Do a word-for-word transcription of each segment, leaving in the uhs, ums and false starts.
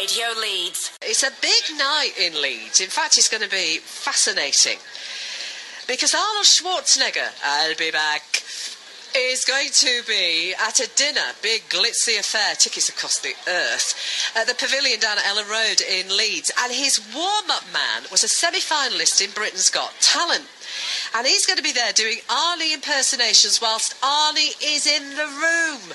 Radio Leeds. It's a big night in Leeds. In fact, it's going to be fascinating. Because Arnold Schwarzenegger, I'll be back, is going to be at a dinner, big glitzy affair, tickets across the earth, at the Pavilion down at Ellen Road in Leeds. And his warm-up man was a semi-finalist in Britain's Got Talent. And he's going to be there doing Arnie impersonations whilst Arnie is in the room.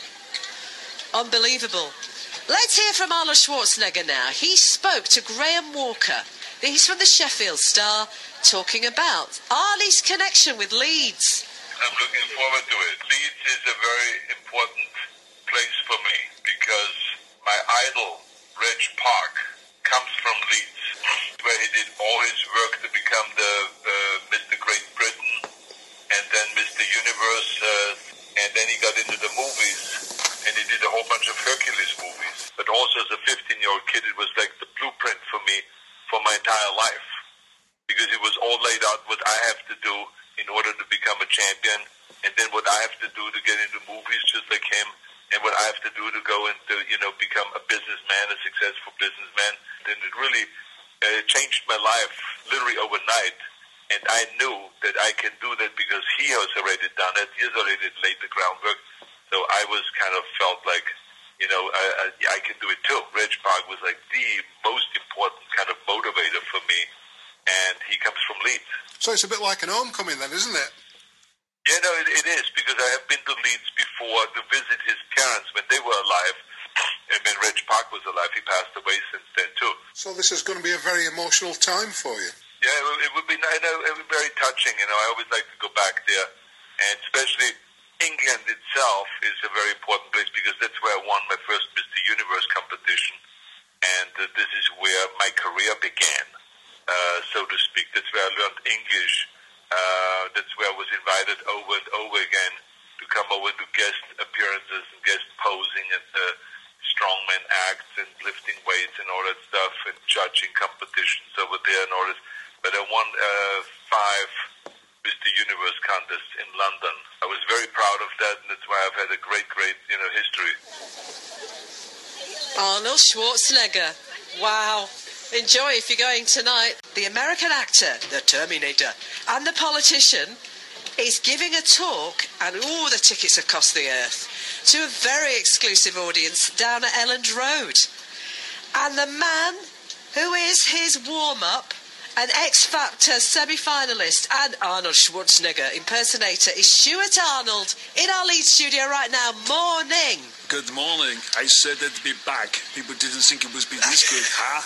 Unbelievable. Let's hear from Arnold Schwarzenegger now. He spoke to Graham Walker. He's from the Sheffield Star, talking about Arnie's connection with Leeds. I'm looking forward to it. Leeds is a very important place for me because my idol, Reg Park, comes from Leeds, where he did all his work to become the uh, Mister Great Britain and then Mister Universe, uh, and then he got into the movies and he did a whole bunch of Hercules movies. But also as a fifteen-year-old kid, it was like the blueprint for me for my entire life because it was all laid out what I have to do in order to become a champion, and then what I have to do to get into movies just like him, and what I have to do to go into, you know, become a businessman, a successful businessman. And it really uh, changed my life literally overnight, and I knew that I can do that because he has already done it. He has already laid the groundwork, so I was kind of felt like, you know, I, I, I can do it too. Reg Park was like the most important kind of motivator for me, and he comes from Leeds. So it's a bit like an homecoming then, isn't it? Yeah, no, it, it is, because I have been to Leeds before to visit his parents when they were alive. And when Reg Park was alive, he passed away since then too. So this is going to be a very emotional time for you. Yeah, it, it would be, I know, it would be very touching. You know, I always like to go back there, and especially England itself is a very important place because that's where I won my first Mister Universe competition, and uh, this is where my career began. Uh, so to speak. That's where I learned English. Uh, that's where I was invited over and over again to come over and do guest appearances and guest posing and uh, strongman acts and lifting weights and all that stuff and judging competitions over there and all this. But I won uh, five Mister Universe contests in London. I was very proud of that, and that's why I've had a great, great, you know, history. Arnold Schwarzenegger. Wow. Enjoy if you're going tonight. The American actor, the Terminator, and the politician is giving a talk, and all the tickets across the earth, to a very exclusive audience down at Elland Road. And the man who is his warm-up, an X Factor semi-finalist and Arnold Schwarzenegger impersonator, is Stuart Arnold in our Leeds studio right now. Morning. Good morning. I said I'd be back. People didn't think it was be this good, huh?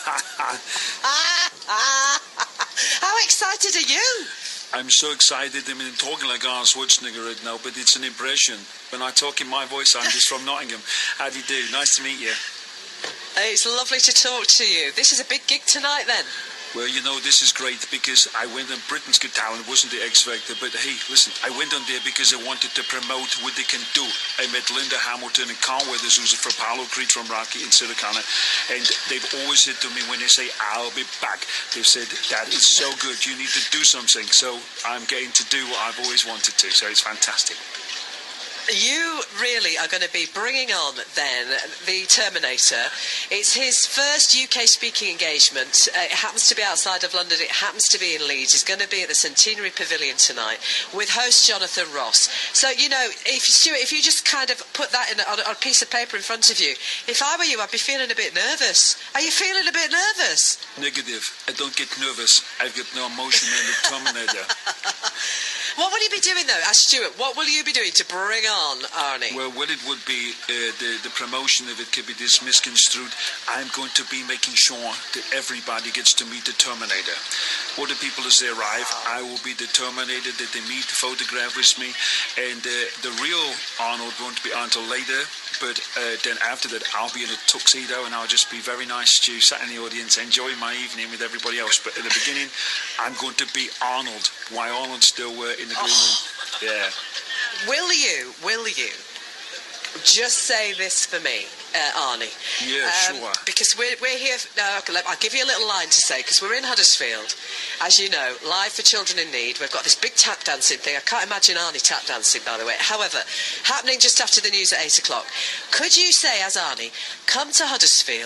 How excited are you? I'm so excited. I mean, I'm talking like Arnold Schwarzenegger right now, but it's an impression. When I talk in my voice, I'm just from Nottingham. How do you do? Nice to meet you. It's lovely to talk to you. This is a big gig tonight, then. Well, you know, this is great because I went on Britain's Got Talent. It wasn't the X Factor, but hey, listen, I went on there because I wanted to promote what they can do. I met Linda Hamilton and Carl Weathers, who's for Paolo Creed from Rocky in Silicon, and they've always said to me when they say, I'll be back, they've said, that is so good, you need to do something. So I'm getting to do what I've always wanted to, so it's fantastic. You really are going to be bringing on, then, the Terminator. It's his first U K speaking engagement. Uh, it happens to be outside of London. It happens to be in Leeds. He's going to be at the Centenary Pavilion tonight with host Jonathan Ross. So, you know, if Stuart, if you just kind of put that in, on, on a piece of paper in front of you, if I were you, I'd be feeling a bit nervous. Are you feeling a bit nervous? Negative. I don't get nervous. I've got no emotion in the Terminator. What will you be doing, though, as Stuart? What will you be doing to bring on Arnie? Well, what it would be, uh, the, the promotion of it could be this misconstrued. I'm going to be making sure that everybody gets to meet the Terminator. All the people as they arrive, I will be the Terminator that they meet, photograph with me. And uh, the real Arnold won't be on until later. But uh, then after that, I'll be in a tuxedo and I'll just be very nice to you, sat in the audience, enjoying my evening with everybody else. But at the beginning, I'm going to be Arnold. Why Arnold's still uh, in the green room. Yeah. Will you, will you just say this for me, uh, Arnie? Yeah, um, sure. Because we're, we're here... No, okay, I'll give you a little line to say, because we're in Huddersfield, as you know, live for children in need. We've got this big tap dancing thing. I can't imagine Arnie tap dancing, by the way. However, happening just after the news at eight o'clock. Could you say, as Arnie, come to Huddersfield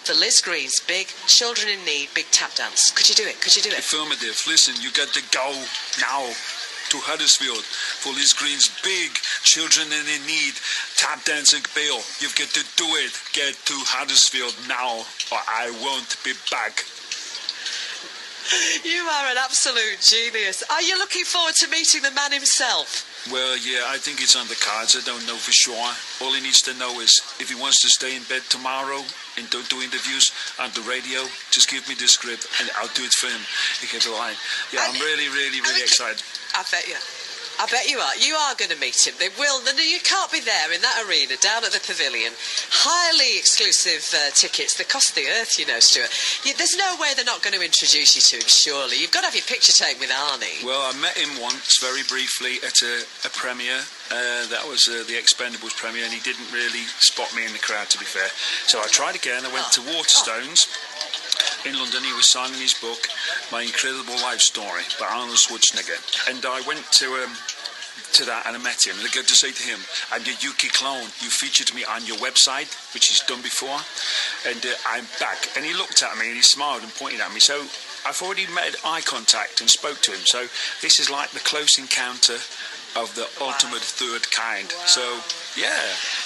for Liz Green's big Children in Need big tap dance. Could you do it? Could you do it? Affirmative. Listen, you got to go now to Huddersfield for Liz Green's big Children in Need tap dancing bill. You've got to do it. Get to Huddersfield now, or I won't be back. You are an absolute genius. Are you looking forward to meeting the man himself? Well, yeah, I think it's on the cards. I don't know for sure. All he needs to know is if he wants to stay in bed tomorrow and don't do interviews on the radio, just give me the script and I'll do it for him. He gets a line. Yeah, I'm really, really, really excited. I bet you. I bet you are. You are going to meet him. They will. No, you can't be there in that arena down at the Pavilion. Highly exclusive uh, tickets. They cost the earth, you know, Stuart. You, there's no way they're not going to introduce you to him, surely. You've got to have your picture taken with Arnie. Well, I met him once, very briefly, at a, a premiere. Uh, that was uh, the Expendables premiere, and he didn't really spot me in the crowd, to be fair. So I tried again. I went Oh. to Waterstones. In London, he was signing his book, My Incredible Life Story, by Arnold Schwarzenegger. And I went to um, to that and I met him. And I got to say to him, I'm your Yuki clone. You featured me on your website, which he's done before. And uh, I'm back. And he looked at me and he smiled and pointed at me. So I've already made eye contact and spoke to him. So this is like the close encounter of the wow. ultimate third kind. Wow. So, yeah.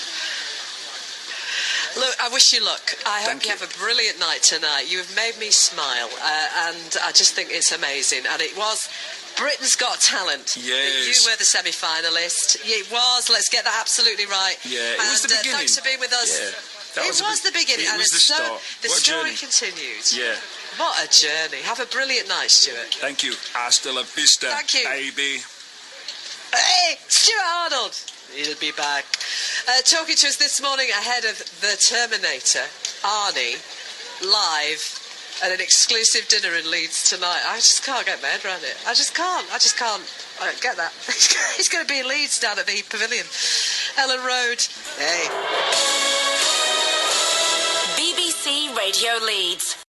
Look, I wish you luck. I hope Thank you you. have a brilliant night tonight. You have made me smile, uh, and I just think it's amazing. And it was Britain's Got Talent. Yes. You were the semi-finalist. It was. Let's get that absolutely right. Yeah, it and, was the uh, beginning. Thanks for being with us. Yeah, that it was, was the, the beginning. It and was it's the so, start. The What a story journey. continued. Yeah. What a journey. Have a brilliant night, Stuart. Thank you. Hasta la vista, Thank you. baby. Hey, Stuart Arnold. He'll be back. Uh, talking to us this morning ahead of The Terminator, Arnie, live at an exclusive dinner in Leeds tonight. I just can't get my head around it. I just can't. I just can't. I don't get that. He's going to be in Leeds down at the Pavilion. Ellen Road. Hey. B B C Radio Leeds.